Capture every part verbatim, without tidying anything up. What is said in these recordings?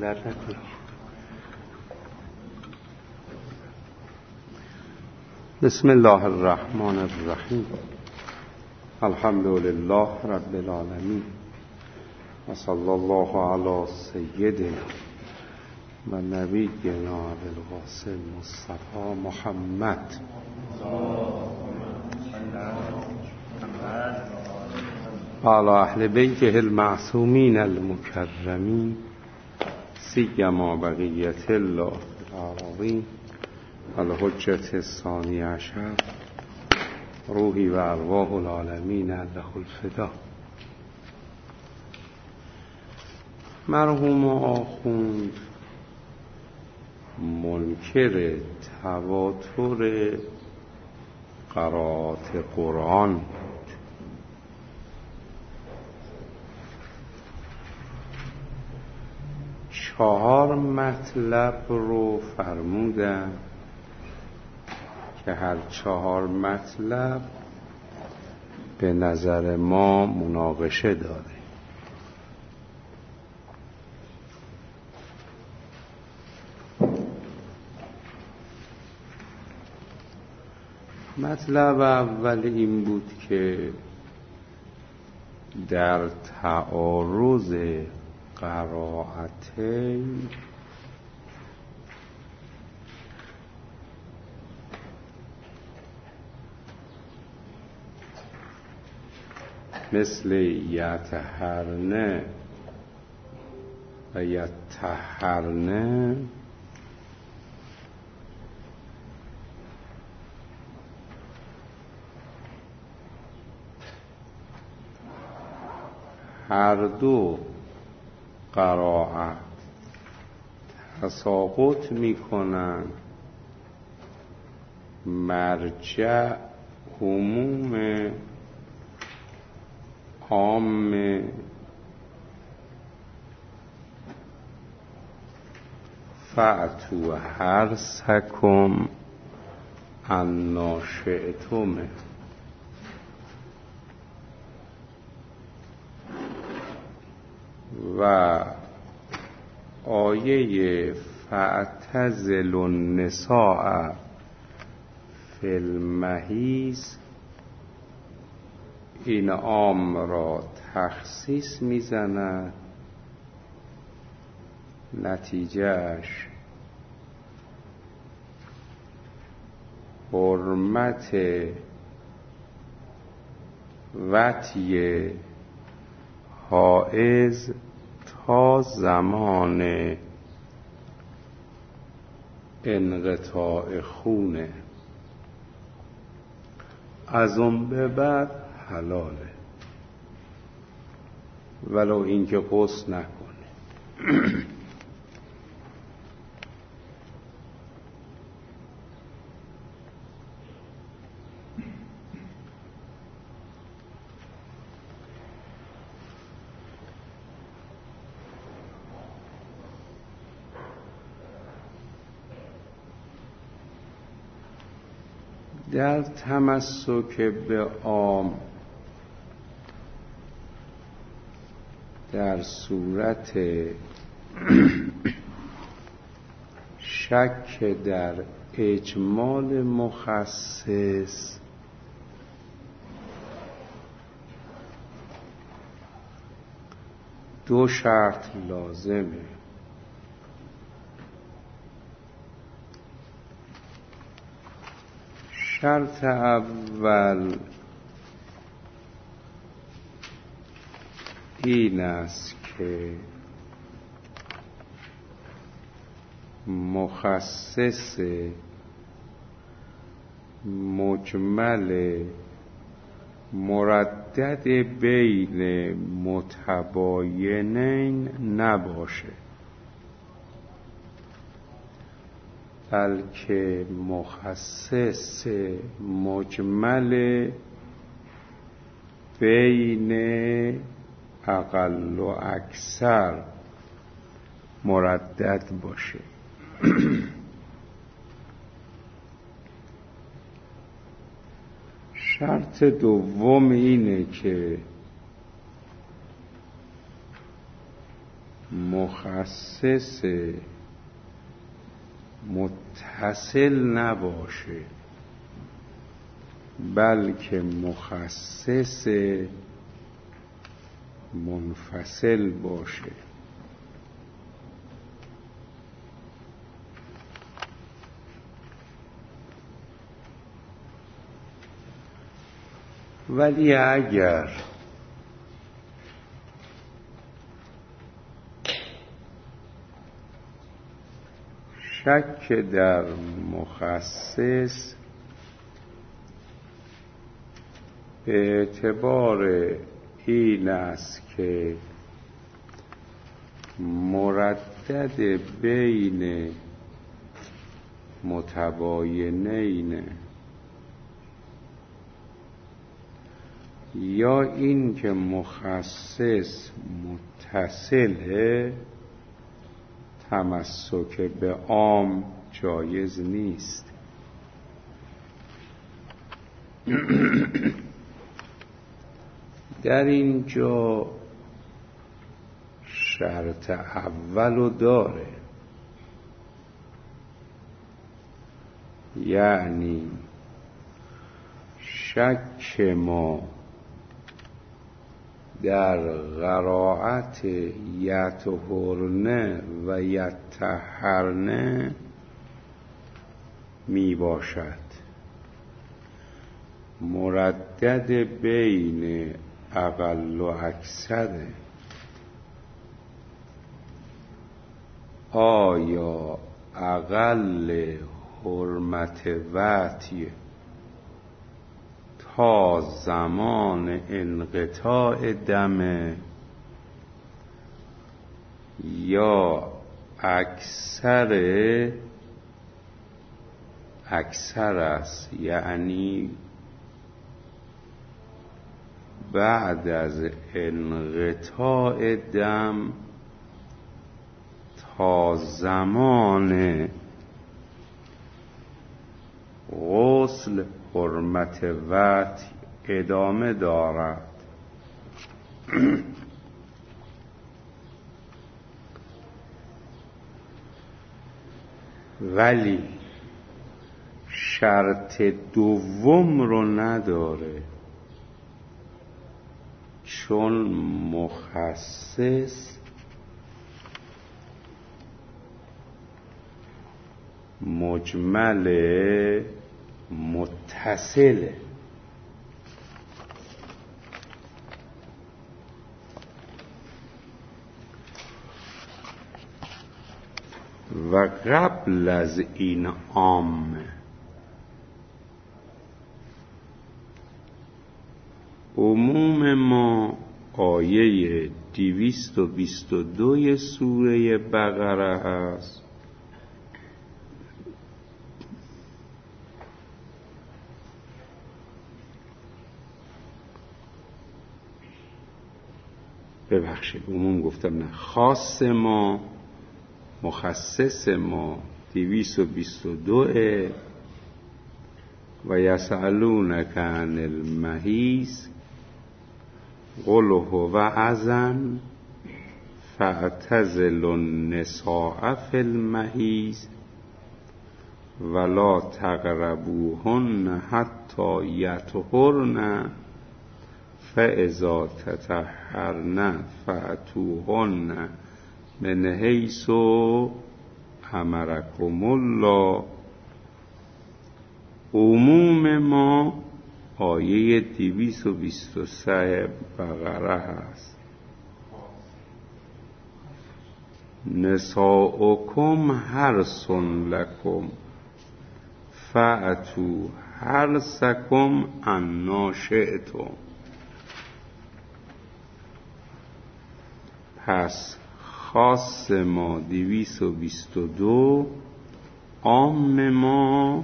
درد نکنه. بسم الله الرحمن الرحیم. الحمد لله رب العالمین و صلی الله علی سیدنا و نبینا ابوالقاسم مصطفی محمد و علی اهل بیته المعصومین المکرمین سیما بقیة الله العظیم الحجة الثانی عشر روحی و ارواح العالمین له الفدا. مرحوم آخوند منکر تواتر قرائت قرآن بود. چهار مطلب رو فرمودن که هر چهار مطلب به نظر ما مناقشه داره. مطلب اول این بود که در تعارض قرائتین مثل یطهرن و یطهرن هر دو قرائت تساقط میکنن مرجع عموم عام فأتوا حرثکم انا شئتم. و آیه فاعتزلوا النساء فی المحیض این عام را تخصیص میزند، نتیجهش حرمت وطی حائض تا زمان انقطاع خونه، از اون به بعد حلاله ولو اینکه غسل نکنه. در تمسک به عام در صورت شک در اجمال مخصص دو شرط لازمه. شرط اول این است که مخصص مجمل مردد بین متباینین نباشه، بلکه مخصص مجمل بین اقل و اکثر مردد باشه. شرط دوم اینه که مخصص متصل نباشه، بلکه مخصص منفصل باشه. ولی اگر شک در مخصص به اعتبار این است که مردد بین متباینین، یا این که مخصص متصله، تمسک به عام جایز نیست. در اینجا شرط اولو داره، یعنی شک ما در قرائت یطهرن و یطهرن می باشد مردد بین اقل و اکثر. آیا اقل حرمت وطی تا زمان انقطاع دم، یا اکثر اکثر است، یعنی بعد از انقطاع دم تا زمان غسل حرمت وطی ادامه دارد. ولی شرط دوم رو نداره، چون مخصص مجمل متصله. و قبل از این عام عموم ما آیه دویست و بیست و دو سوره بقره هست ببخشید عموم گفتم نه، خاص ما مخصص ما دویست و بیست و دو و یسألونک عن المحیض قل هو اذن فاعتزلوا النساء فی المحیض ولا تقربوهن حتی یطهرن فاذا تطهرن فأتوهن من حیث امرکم الله. عموم ما آیه دویست و بیست و سه بقره هست. نساؤکم حرث لکم فأتوا حرثکم انا شئتم. پس خاص ما دویست و بیست و دو، عام ما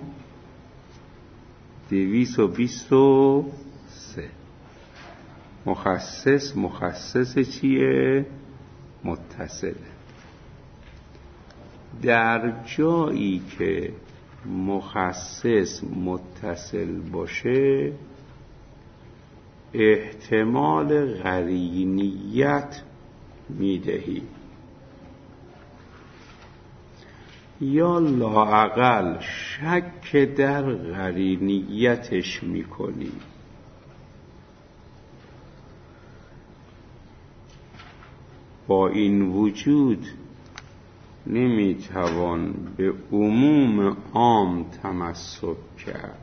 دویست و بیست و سه. مخصص مخصص چیه؟ متصله. در جایی که مخصص متصل باشه احتمال قرینیت میدهی. یا لااقل شک در قرینیتش میکنی. با این وجود نمیتوان به عموم عام تمسک کرد.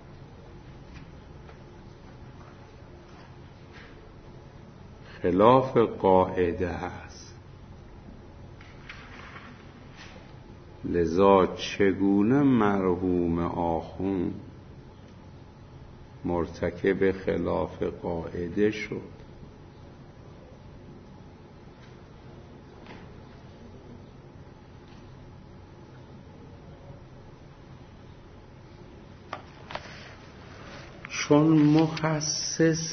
خلاف قاعده است. لذا چگونه مرحوم آخوند مرتکب خلاف قاعده شد؟ چون مخصص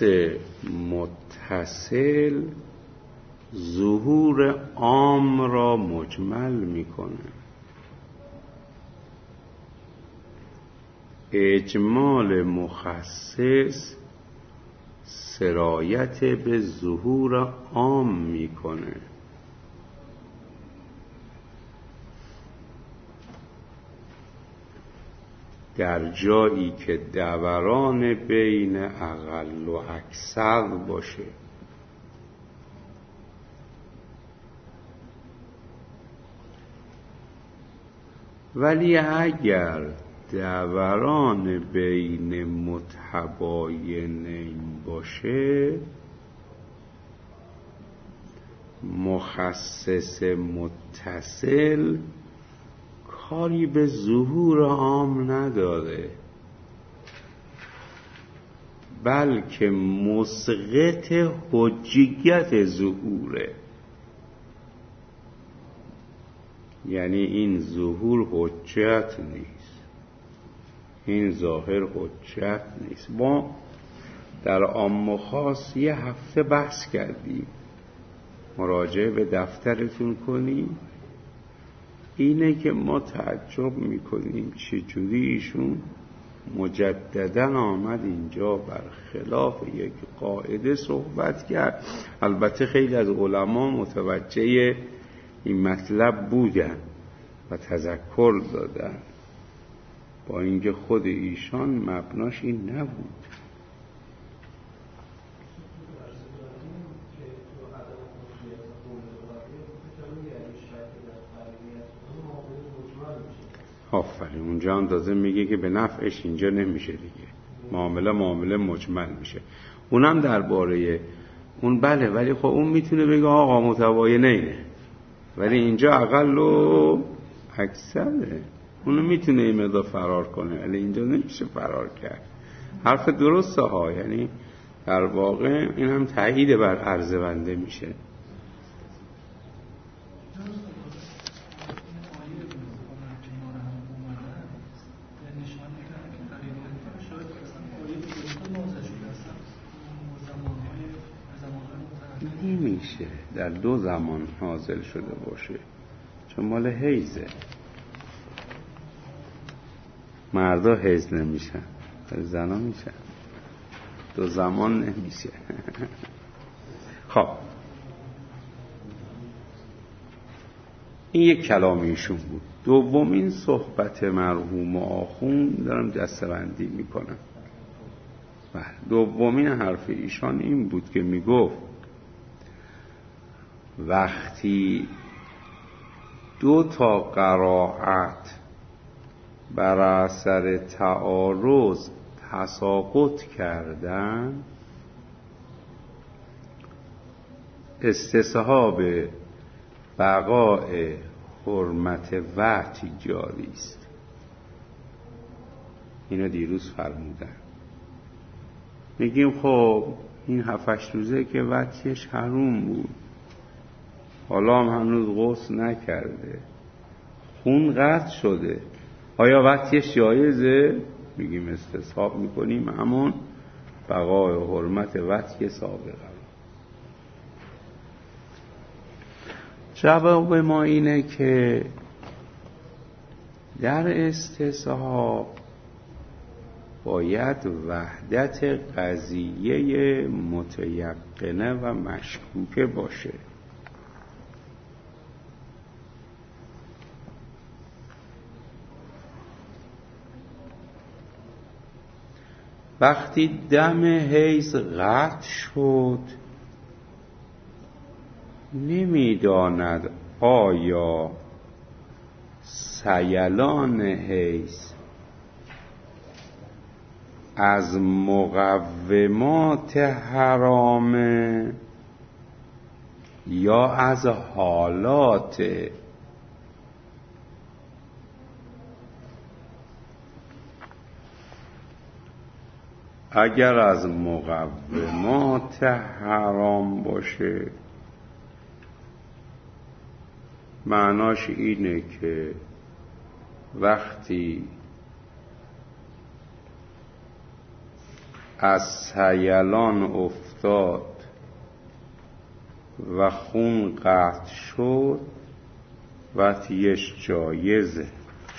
متصل ظهور عام را مجمل میکنه، اجمال مخصص سرایت به ظهور عام میکنه. در جایی که دوران بین اقل و اکثر باشه، ولی اگر دوران بین متباینین باشه، مخصص متصل کاری به ظهور عام نداره، بلکه مسقط حجیت ظهوره. یعنی این ظهور حجت نیست، این ظاهر حجت نیست. ما در عام و خاص یه هفته بحث کردیم، مراجعه به دفترتون کنیم. اینه که ما تعجب میکنیم چجوری ایشون مجددا آمد اینجا بر خلاف یک قاعده صحبت کرد. البته خیلی از علما متوجه این مطلب بودن و تذکر دادن، با اینکه خود ایشان مبناش این نبود. آفرین، اونجا هم تازه میگه که به نفعش اینجا نمیشه دیگه، معامله معامله مجمل میشه. اونم درباره اون بله، ولی خب اون میتونه بگه آقا متباینه اینه، ولی اینجا اقل و اکثره. اونو میتونه این مقدار فرار کنه، ولی اینجا نمیشه فرار کرد. حرف درسته ها، یعنی در واقع این هم تایید بر عرض بنده میشه. نمیشه در دو زمان حاصل شده باشه، چون مال حیزه. مردا حیز نمیشن، زنا میشن. دو زمان نمیشه. خب این یک کلام ایشون بود. دومین صحبت مرحوم آخوند دارم دسته‌بندی میکنم. بله، دومین حرف ایشان این بود که میگفت وقتی دو تا قرائت بر اثر تعارض تساقط کردن، استصحاب بقاء حرمت وحی جاری است. اینو دیروز فرمودن. میگیم خب این هفتش روزه که وحیش حروم بود، حالا هم هنوز غسل نکرده، خون قطع شده، آیا وحیش جایزه؟ میگیم استصحاب میکنیم همون بقای حرمت وحی سابقه. جواب ما اینه که در استصحاب باید وحدت قضیه متیقنه و مشکوکه باشه. وقتی دم حیض قطع شد نمیداند آیا سیلان حیض از مقومات حرامه یا از حالات. اگر از مقومات حرام باشه معناش اینه که وقتی از سیلان افتاد و خون قطع شد وطیش جایزه.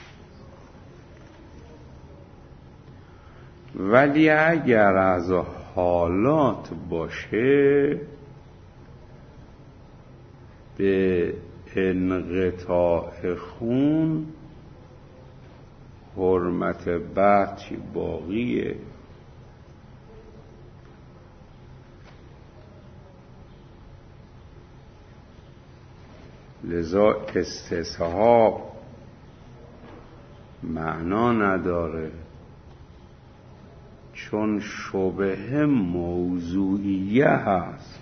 ولی اگر از حالات باشه به انقطاع خون حرمت بچ باقیه. لذا استصحاب معنا نداره، چون شبهه موضوعیه هست.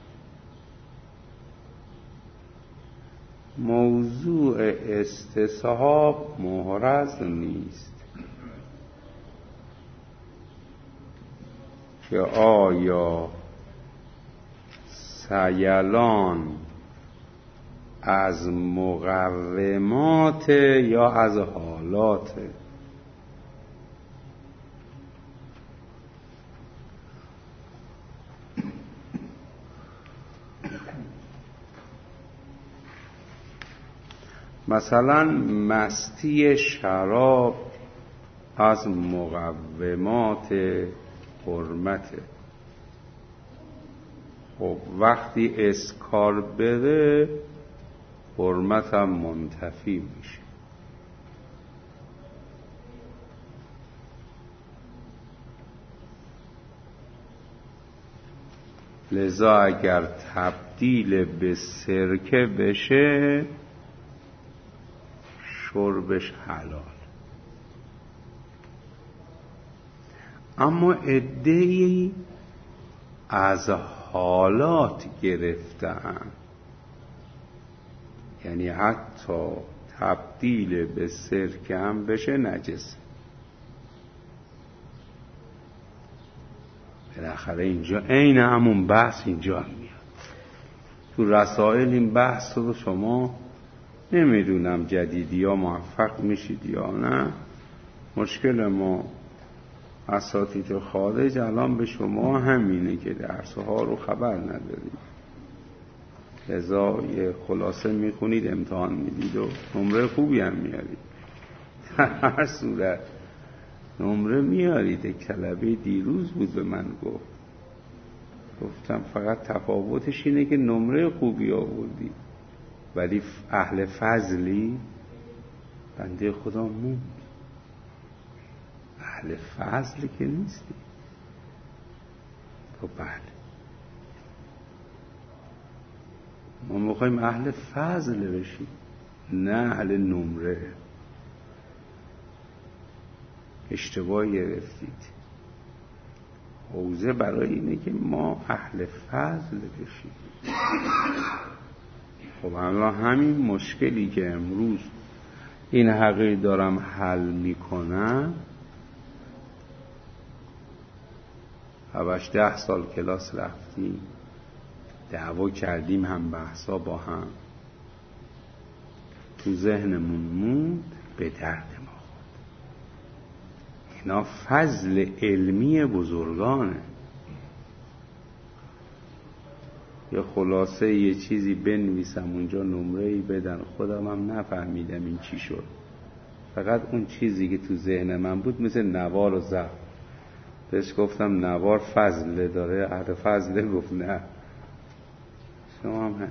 موضوع استصحاب محرز نیست که آیا سیلان از مقومات یا از حالات. مثلا مستی شراب از مقومات حرمته. خب وقتی اسکار بره حرمت هم منتفی میشه. لذا اگر تبدیل به سرکه بشه شربش حلال. اما عده‌ای از حالات گرفتن، یعنی حتی تبدیل به سرکه هم بشه نجس. بالاخره اینجا عین همون بحث اینجا میاد. تو رسائل این بحث رو شما نمیدونم جدیدی ها موفق میشید یا نه. مشکل ما اساتید خارج الان به شما همینه که درسها رو خبر ندارید. لذا یه خلاصه میخونید امتحان میدید و نمره خوبی هم میارید. هر صورت نمره میارید. یک طلبه دیروز بود به من گفت، گفتم فقط تفاوتش اینه که نمره خوبی آوردی ولی اهل فضلی. بنده خدا موند. اهل فضل که نیستی. تو بله ما میخوایم اهل فضل بشیم نه اهل نمره. اشتباه گرفتید. حوزه برای اینه که ما اهل فضل بشیم. خب الان همین مشکلی که امروز این حقیقی دارم حل میکنم هوش ده سال کلاس رفتیم دعوا کردیم هم بحثا با هم تو ذهنمون موند به درد ما خورد. اینا فضل علمی بزرگانه. یه خلاصه یه چیزی بنویسم اونجا نمره‌ای بدن خودم هم نفهمیدم این چی شد. فقط اون چیزی که تو ذهن من بود مثل نوار و ضبط. بهش گفتم نوار فضله داره اهل فضله گفت نه. شما هم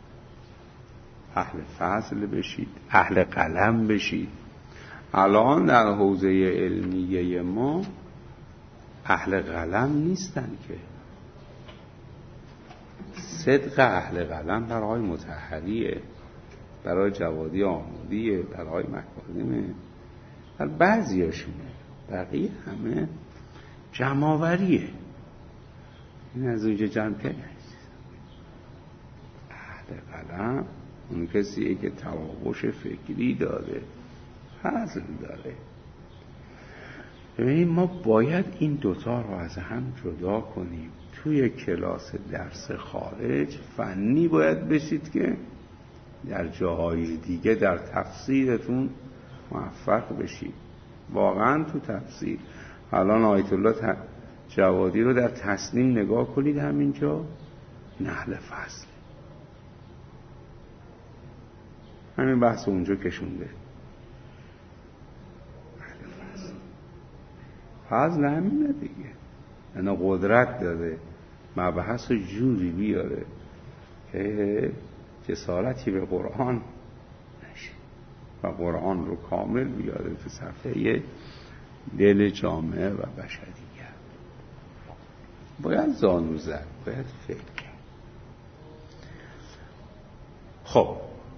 اهل فضل بشید، اهل قلم بشید. الان در حوزه علمیه ما اهل قلم نیستن که. صدق اهل قلم برای مطهریه، برای جوادی آمودیه، برای مکارمه، برای بعضیاشونه، بقیه همه جمع‌آوریه. این از اونجا جمع کنه. اهل قلم اون کسیه که تواوش فکری داره، حضر داره. ببینید ما باید این دوتا رو از هم جدا کنیم. توی کلاس درس خارج فنی باید بشید که در جاهای دیگه در تفسیرتون موفق بشید. واقعا تو تفسیر الان آیت الله جوادی رو در تسنیم نگاه کنید، همینجا نحل فصل همین بحث اونجا کشونده. فضل همینه دیگه، یعنی قدرت داره مبحث جوری بیاره که جسارتی به قرآن نشه و قرآن رو کامل بیاره تو صفحه دل جامعه و بشریت. باید زانو زد، باید فکر کرد. خب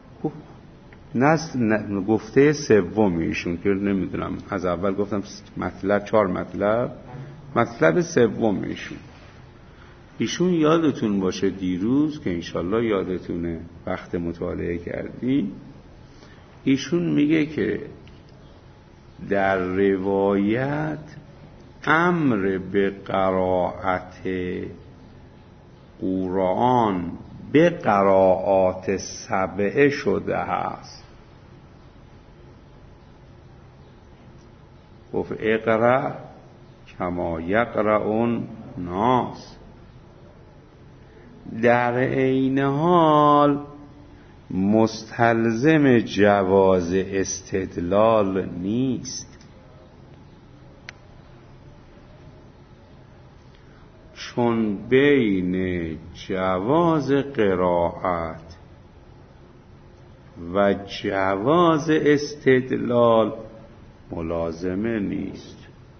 نست گفته سوم ایشون که نمیدونم از اول گفتم مطلب چهار مطلب، مطلب سوم ایشون ایشون یادتون باشه دیروز که انشالله یادتونه وقت مطالعه کردی، ایشون میگه که در روایت امر به قرائت قرآن به قرائات سبعه شده است. گفت اقرأ کما یقرؤ الناس، در عین حال مستلزم جواز استدلال نیست، چون بین جواز قرائت و جواز استدلال ملازمه نیست.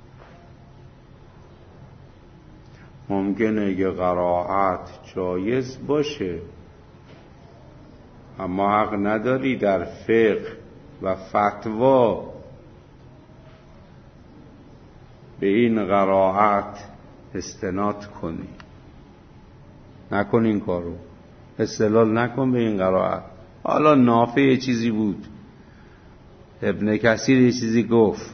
ممکنه که قرائت جایز باشه اما حق نداری در فقه و فتوا به این قرائت استناد کنی. نکن این کارو، استدلال نکن به این قرائت. حالا نافع یه چیزی بود، ابن کثیر یه چیزی گفت،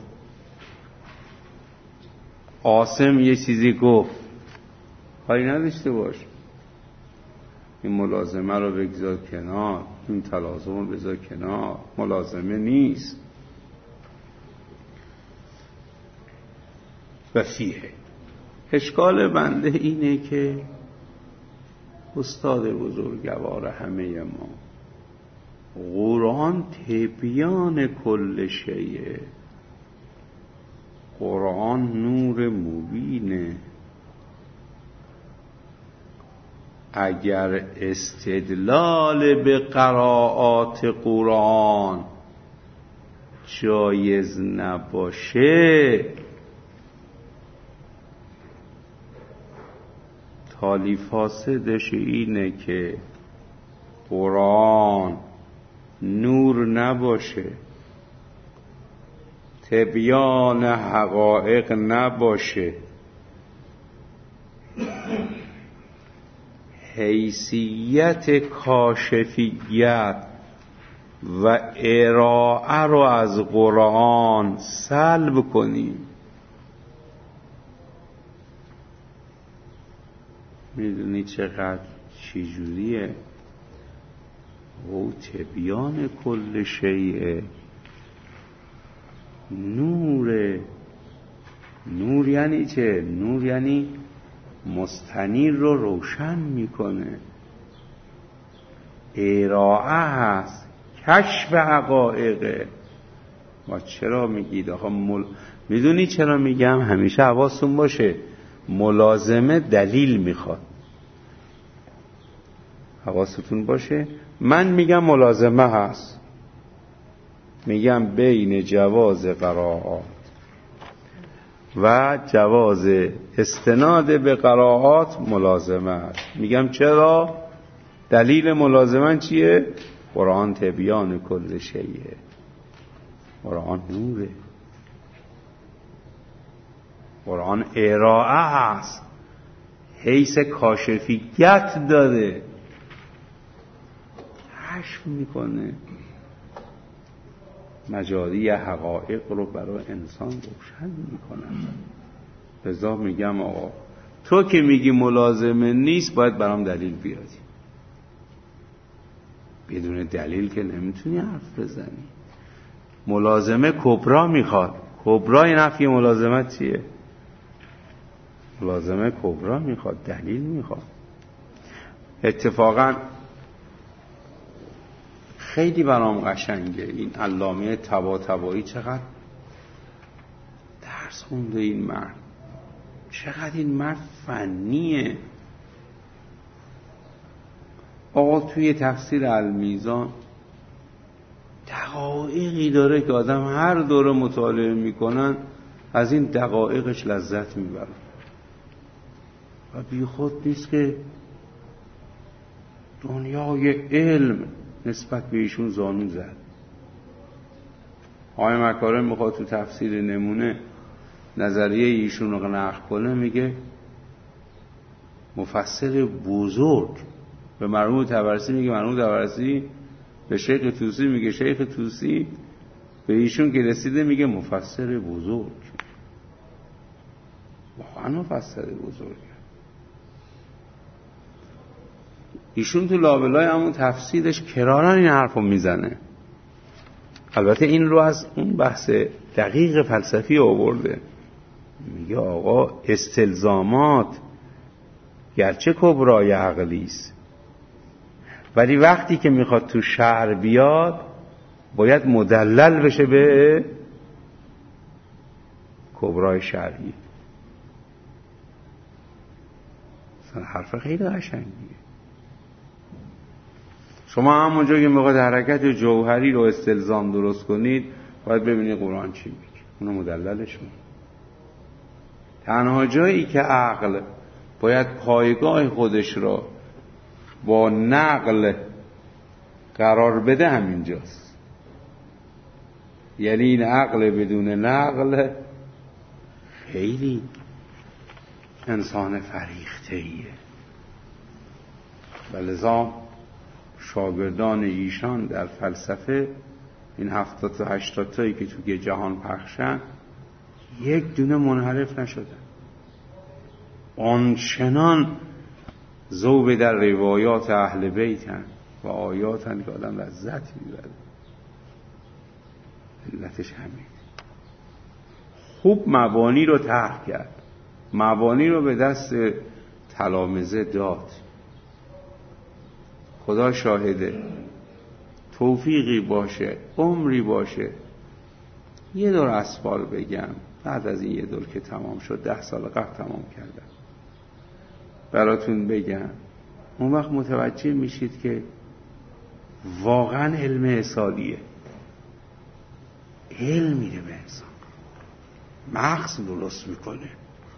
عاصم یه چیزی گفت، کاری نداشته باش، این ملازمه رو بگذار کنار، این تلازم رو بذار کنار، ملازمه نیست. و فیه اشکال بنده اینه که استاد بزرگوار همه ما، قرآن تبیان کل شیء، قرآن نور مبینه. اگر استدلال به قرائات قرآن جایز نباشه، تالی فاسدش اینه که قرآن نور نباشه، تبیان حقایق نباشه، حیثیت کاشفیت و ارائه رو از قرآن سلب کنیم. میدونی چقدر چجوریه؟ او تبیان کل شیء، نور. نور یعنی چه؟ نور یعنی مستنیر رو روشن میکنه. ارائه هست، کشف حقایقه. ما چرا میگید آخه مل... میدونی چرا میگم؟ همیشه حواستون باشه، ملازمه دلیل میخواد. حواستون باشه، من میگم ملازمه هست، میگم بین جواز قرائات و جواز استناد به قرائات ملازمه است. میگم چرا؟ دلیل ملازمه چیه؟ قرآن تبیان کل شیء، قرآن نوره، قرآن ارائه است، حیث کاشفیت داره، کشف میکنه، مجاری حقایق رو برای انسان روشن میکنه. لذا میگم آقا تو که میگی ملازمه نیست، باید برام دلیل بیاری. بدون دلیل که نمیتونی حرف بزنی. ملازمه کبرا میخواد. کبرای نفی ملازمت چیه؟ ملازمه کبرا میخواد، دلیل میخواد. اتفاقا خیلی برام قشنگه این علامه طباطبایی، چقدر درس خونده این مرد، چقدر این مرد فنیه. آقا توی تفسیر المیزان دقایقی داره که آدم هر دوره مطالعه میکنن از این دقایقش لذت میبرن و بی خود نیست که دنیای علم نسبت به ایشون زانو زد. آقای مکارم میخواد تو تفسیر نمونه نظریه ایشون رو نقل کنه، میگه مفسر بزرگ. به مرحوم طبرسی میگه مرحوم طبرسی، به شیخ طوسی میگه شیخ طوسی، به ایشون که رسیده میگه مفسر بزرگ. واقعا مفسر بزرگ. ایشون تو لابلای همون تفسیرش کراراً این حرفو میزنه. البته این رو از اون بحث دقیق فلسفی آورده. میگه آقا استلزامات گرچه کبرای عقلی است، ولی وقتی که میخواد تو شعر بیاد باید مدلل بشه به کبرای شرعی. مثلا حرف خیلی قشنگیه. شما همونجا که میخواد حرکت جوهری رو استلزام درست کنید باید ببینید قرآن چی میگه، اونو مدللش میگه. تنها جایی که عقل باید پایگاه خودش را با نقل قرار بده همینجاست. یعنی این عقل بدون نقل خیلی انسان فریخته‌ایه. ولذا شاگردان ایشان در فلسفه این هفتاد تا هشتاد تایی که توی جهان پخشن یک دونه منحرف نشدن. آنچنان ذوب در روایات اهل بیتن و آیاتن که آدم لذت میبره. علتش همین. خوب مبانی رو طرح کرد، مبانی رو به دست تلامذه داد. خدا شاهده، توفیقی باشه، عمری باشه، یه دور اسفال بگم بعد از این یه دور که تمام شد، ده سال قبل تمام کردم، براتون بگم، اون وقت متوجه میشید که واقعا علم اصالیه. علم میره به انسان، مغز درست میکنه.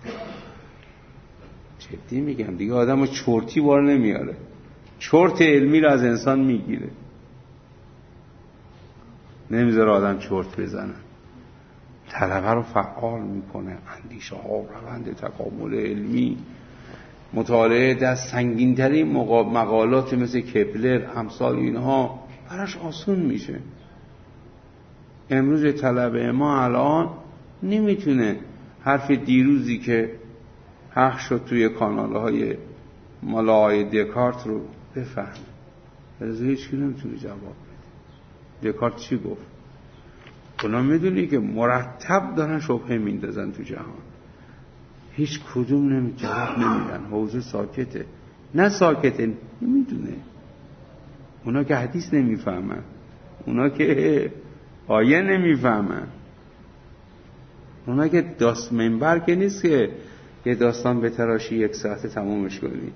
جدی میگم دیگه، آدم چرتی بار نمیاره، چرت علمی رو از انسان میگیره، نمیذاره آدم چرت بزنه. طلبه رو فعال میکنه، اندیشه ها، روند تکامل علمی، مطالعه دست سنگین‌ترین مقالات مثل کپلر امثال اینها براش آسون میشه. امروز طلبه ما الان نمیتونه حرف دیروزی که پخش شد توی کانال‌های مالای دکارت رو بفهمه. از هیچ کی نمیتونه جواب بده. دکارت چی گفت؟ اونا میدونی که مرتب دارن شبهه میندازن تو جهان، هیچ کدوم نمی جواب نمیدن. حوزه ساکته. نه ساکته، نمیدونه. اونا که حدیث نمیفهمن، اونا که آیه نمیفهمن، اونا که داست منبر که نیست که یه داستان به تراشی یک ساعت تمامش کنید.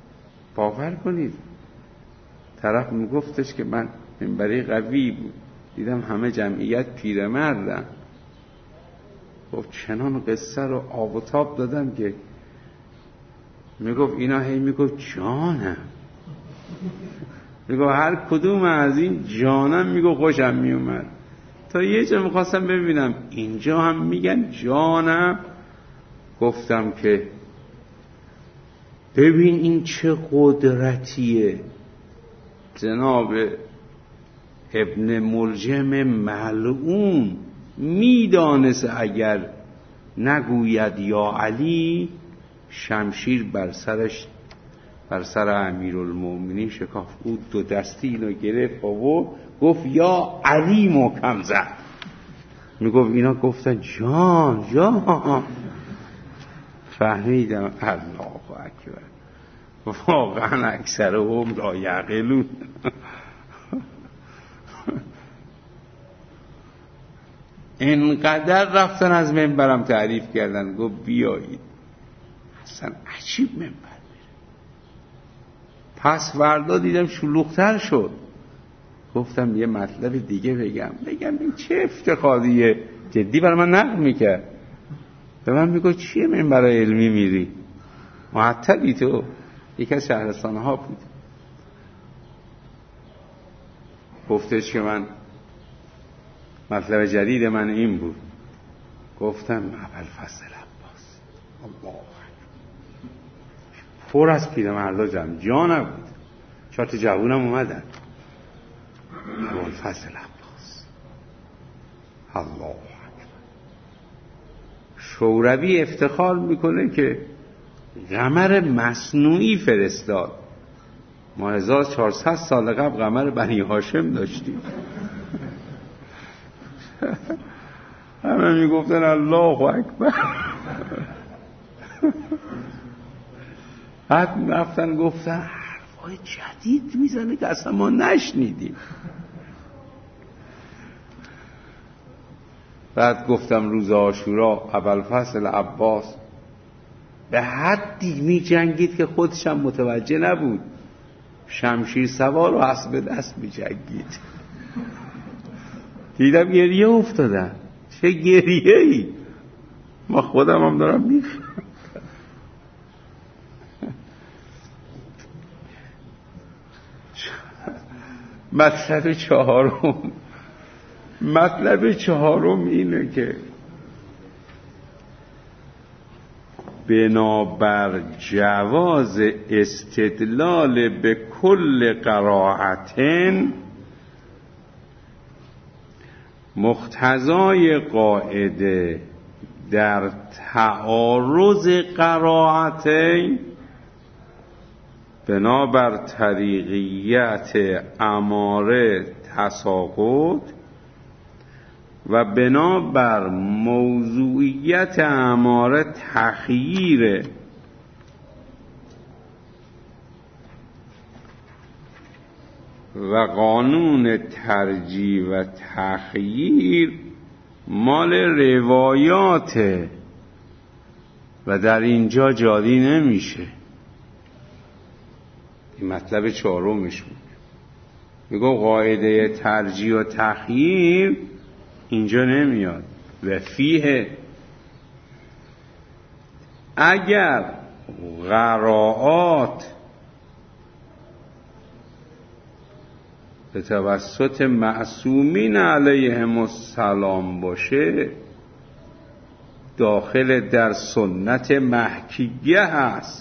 باور کنید طرف میگفتش که من منبری قوی بود، دیدم همه جمعیت پیرمردن. گفت چنان قصه رو آب و تاب دادم که میگفت اینا هی میگفت جانم، میگفت هر کدوم از این جانم میگفت خوشم میومد. تا یه جا میخواستم ببینم اینجا هم میگن جانم. گفتم که ببین این چه قدرتیه. جناب ابن ملجم ملعون میدانست اگر نگوید یا علی، شمشیر بر سرش بر سر امیرالمومنین شکافت. او دو دستی اینو گرفت و گفت یا علی محکم زد. میگفت اینا گفتن جان جان. فهمیدم الله اکبر، واقعا اکثرهم لا یعقلون. اینقدر رفتن از منبرم تعریف کردن. گفت بیایید اصلا عجیب منبر میره. پس فردا دیدم شلوغ‌تر شد. گفتم یه مطلب دیگه بگم بگم این چه افتخاریه. جدی برای من نقل میکرد. به من میگو چیه منبر علمی میری؟ معطلی تو. یکی از شهرستانه ها بود. گفتش که من مطلب جدید من این بود. گفتم ابوالفضل عباس. الله پر از پیرمردا جمع جا نبود. چهار تا جوونم اومدن. ابوالفضل عباس. الله شوروی افتخار میکنه که قمر مصنوعی فرستاد. ما هزار و چهارصد سال قبل قمر بنی هاشم داشتیم. همه میگفتن الله اکبر. بعد رفتن گفتن حرفای جدید میزنه که اصلا ما نشنیدیم. بعد گفتم روز عاشورا ابوالفضل عباس به حدی می جنگید که خودش هم متوجه نبود. شمشیر سوار و اسب دست می جنگید. دیدم گریه افتادن. چه گریه ای. ما خودم هم دارم می مطلب چهارم مطلب چهارم اینه که بنابر جواز استدلال به کل قرائتن، مقتضای قاعده در تعارض قرائتین بنابر طریقیت اماره تساقط و بنابر موضوعیت اماره تخییر و قانون ترجیح و تخییر مال روایاته و در اینجا جاری نمیشه. این مطلب چهارمش بود. میگو قاعده ترجیح و تخییر اینجا نمیاد. و فیه اگر قرائات به توسط معصومین علیهم السلام باشه، داخل در سنت محکیه هست.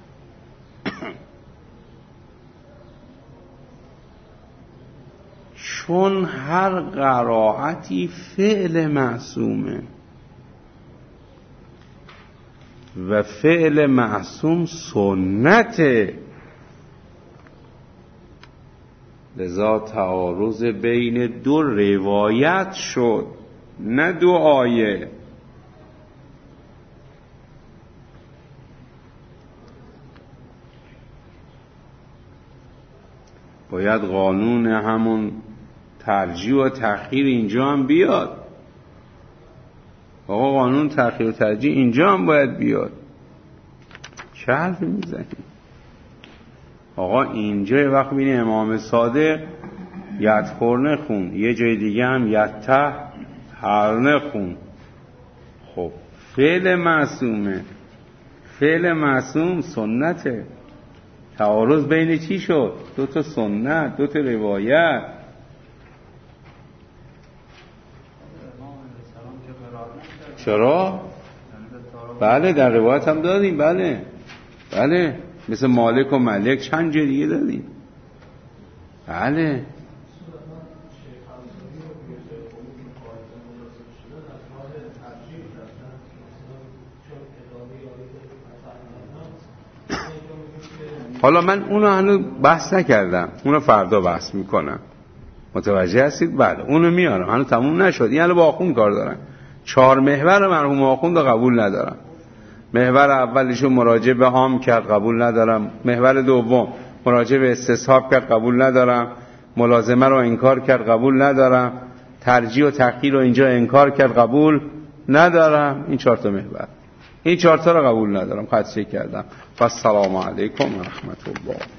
چون هر قرائتی فعل معصومه و فعل معصوم سنته، لذا تعارض بین دو روایت شد، نه دو آیه. باید قانون همون ترجیح و تأخیر اینجا هم بیاد. آقا قانون تأخیر و ترجیح اینجا هم باید بیاد. چه حرفی میزنی؟ آقا اینجا یه وقت بینی امام صادق یدخورنه خون، یه جای دیگه هم یدته هرنه خون. خب فعل معصومه، فعل معصوم سنته. تعارض بین چی شد؟ دو تا سنت، دو تا روایت. چرا؟ بله در روایت هم دادیم. بله بله مثل مالک و ملک چند جای دیگه دادیم. بله حالا من اونو هنوز بحث نکردم، اونو فردا بحث میکنم. متوجه هستید؟ بله اونو میارم، هنوز تموم نشد. یعنی با آخوند کار دارم. چهار محور مرحوم آخوند رو قبول ندارم. محور اولیشو مراجعه به عام کرد، قبول ندارم. محور دوم مراجعه به استصحاب کرد، قبول ندارم. ملازمه رو انکار کرد، قبول ندارم. ترجیح و تحقیر رو اینجا انکار کرد، قبول ندارم. این چهار تا محور، این چهار تا رو قبول ندارم، خدشه کردم. و السلام علیکم و رحمت الله.